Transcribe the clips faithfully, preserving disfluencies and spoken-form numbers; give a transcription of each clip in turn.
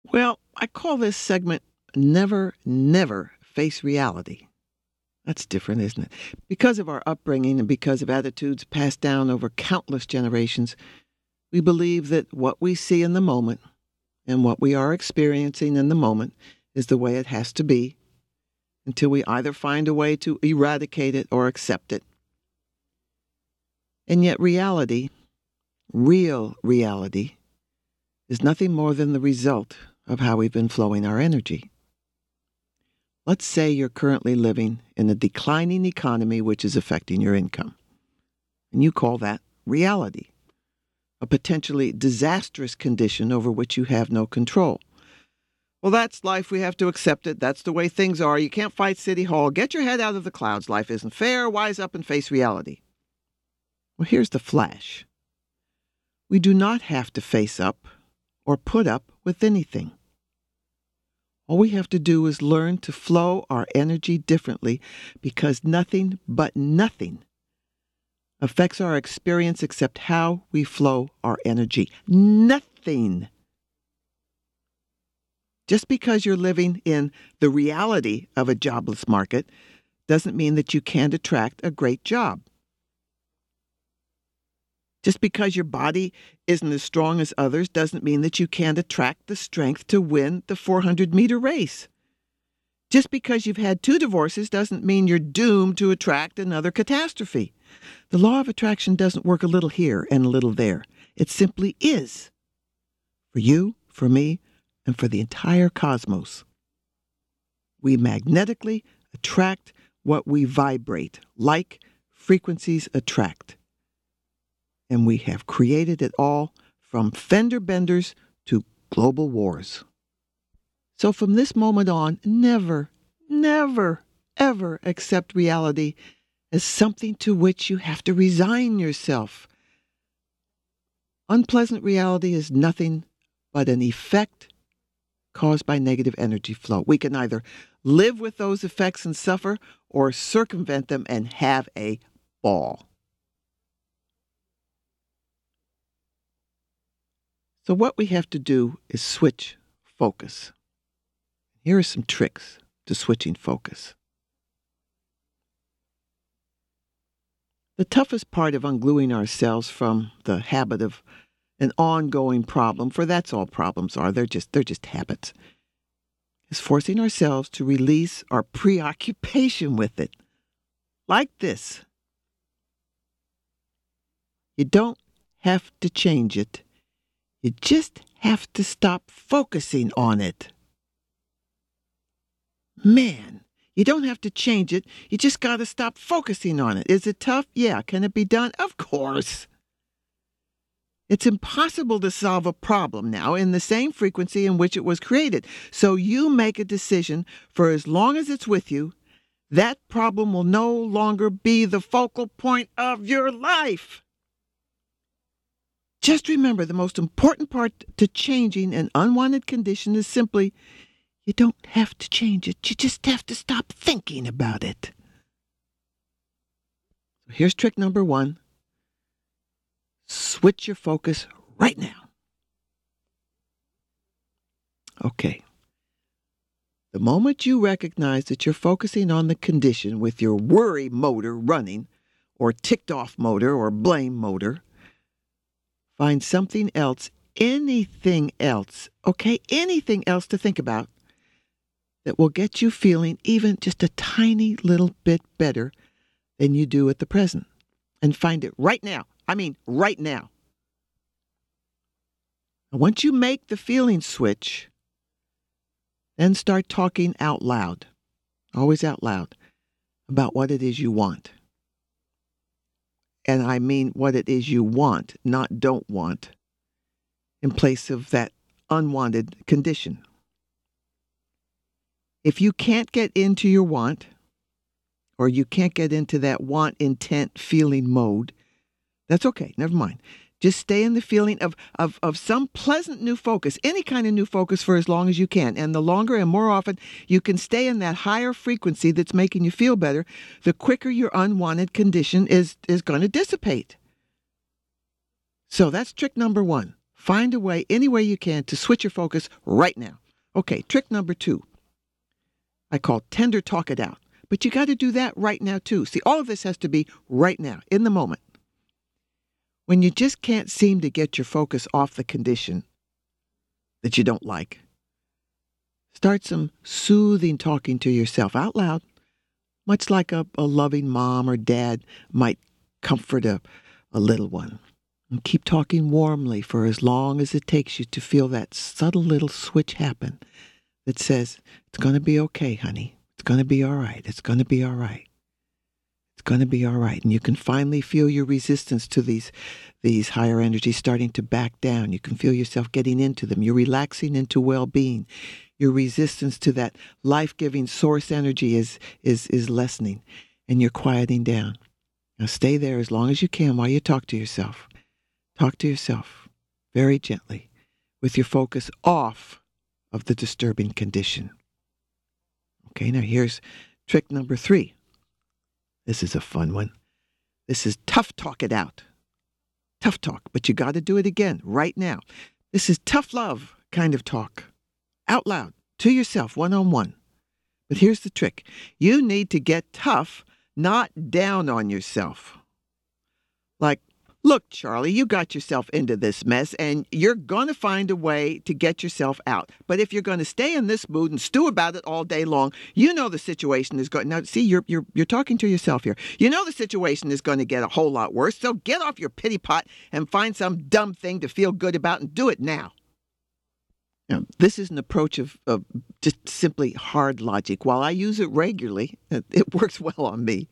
Well, I call this segment Never, Never Face Reality. That's different, isn't it? Because of our upbringing and because of attitudes passed down over countless generations, we believe that what we see in the moment and what we are experiencing in the moment is the way it has to be until we either find a way to eradicate it or accept it. And yet reality, real reality, is nothing more than the result of how we've been flowing our energy. Let's say you're currently living in a declining economy which is affecting your income. And you call that reality, a potentially disastrous condition over which you have no control. Well, that's life. We have to accept it. That's the way things are. You can't fight City Hall. Get your head out of the clouds. Life isn't fair. Wise up and face reality. Well, here's the flash. We do not have to face up or put up with anything. All we have to do is learn to flow our energy differently because nothing but nothing affects our experience except how we flow our energy. Nothing. Just because you're living in the reality of a jobless market doesn't mean that you can't attract a great job. Just because your body isn't as strong as others doesn't mean that you can't attract the strength to win the four hundred meter race. Just because you've had two divorces doesn't mean you're doomed to attract another catastrophe. The law of attraction doesn't work a little here and a little there. It simply is. For you, for me, and for the entire cosmos. We magnetically attract what we vibrate, like frequencies attract. And we have created it all from fender benders to global wars. So from this moment on, never, never, ever accept reality as something to which you have to resign yourself. Unpleasant reality is nothing but an effect caused by negative energy flow. We can either live with those effects and suffer or circumvent them and have a ball. So what we have to do is switch focus. Here are some tricks to switching focus. The toughest part of ungluing ourselves from the habit of an ongoing problem, for that's all problems are, they're just, they're just habits, is forcing ourselves to release our preoccupation with it. Like this. You don't have to change it. You just have to stop focusing on it. Man, you don't have to change it. You just got to stop focusing on it. Is it tough? Yeah. Can it be done? Of course. It's impossible to solve a problem now in the same frequency in which it was created. So you make a decision for as long as it's with you, that problem will no longer be the focal point of your life. Just remember, the most important part to changing an unwanted condition is simply, you don't have to change it. You just have to stop thinking about it. So here's trick number one. Switch your focus right now. Okay. The moment you recognize that you're focusing on the condition with your worry motor running, or ticked off motor, or blame motor, find something else, anything else, okay, anything else to think about that will get you feeling even just a tiny little bit better than you do at the present. And find it right now. I mean, right now. And once you make the feeling switch, then start talking out loud, always out loud, about what it is you want. And I mean what it is you want, not don't want, in place of that unwanted condition. If you can't get into your want, or you can't get into that want, intent, feeling mode, that's okay, never mind. Just stay in the feeling of, of, of some pleasant new focus, any kind of new focus for as long as you can. And the longer and more often you can stay in that higher frequency that's making you feel better, the quicker your unwanted condition is, is going to dissipate. So that's trick number one. Find a way, any way you can, to switch your focus right now. Okay, trick number two. I call tender talk it out. But you got to do that right now, too. See, all of this has to be right now, in the moment. When you just can't seem to get your focus off the condition that you don't like, start some soothing talking to yourself out loud, much like a, a loving mom or dad might comfort a, a little one. And keep talking warmly for as long as it takes you to feel that subtle little switch happen that says, it's going to be okay, honey. It's going to be all right. It's going to be all right. It's going to be all right. And you can finally feel your resistance to these, these higher energies starting to back down. You can feel yourself getting into them. You're relaxing into well-being. Your resistance to that life-giving source energy is, is, is lessening, and you're quieting down. Now stay there as long as you can while you talk to yourself. Talk to yourself very gently with your focus off of the disturbing condition. Okay, now here's trick number three. This is a fun one. This is tough talk it out. Tough talk, but you got to do it again right now. This is tough love kind of talk. Out loud, to yourself, one-on-one. But here's the trick. You need to get tough, not down on yourself. Like, look, Charlie, you got yourself into this mess, and you're going to find a way to get yourself out. But if you're going to stay in this mood and stew about it all day long, you know the situation is going. Now, see, you're you're you're talking to yourself here. You know the situation is going to get a whole lot worse. So get off your pity pot and find some dumb thing to feel good about, and do it now. Now, this is an approach of, of just simply hard logic. While I use it regularly, it works well on me.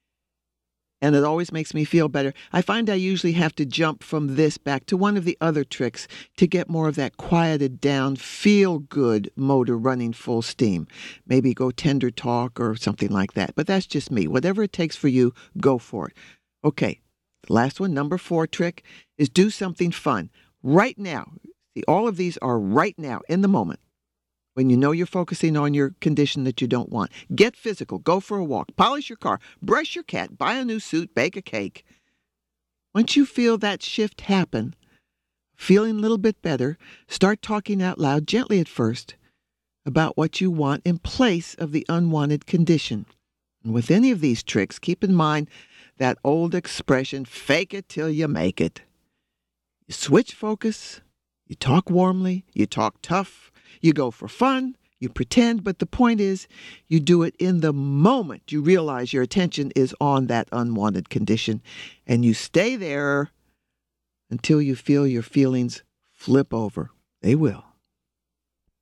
And it always makes me feel better. I find I usually have to jump from this back to one of the other tricks to get more of that quieted down, feel-good motor running full steam. Maybe go tender talk or something like that. But that's just me. Whatever it takes for you, go for it. Okay, the last one, number four trick, is do something fun. Right now. See, all of these are right now, in the moment. When you know you're focusing on your condition that you don't want. Get physical. Go for a walk. Polish your car. Brush your cat. Buy a new suit. Bake a cake. Once you feel that shift happen, feeling a little bit better, start talking out loud, gently at first, about what you want in place of the unwanted condition. And with any of these tricks, keep in mind that old expression, fake it till you make it. You switch focus. You talk warmly. You talk tough. You go for fun, you pretend, but the point is you do it in the moment you realize your attention is on that unwanted condition, and you stay there until you feel your feelings flip over. They will.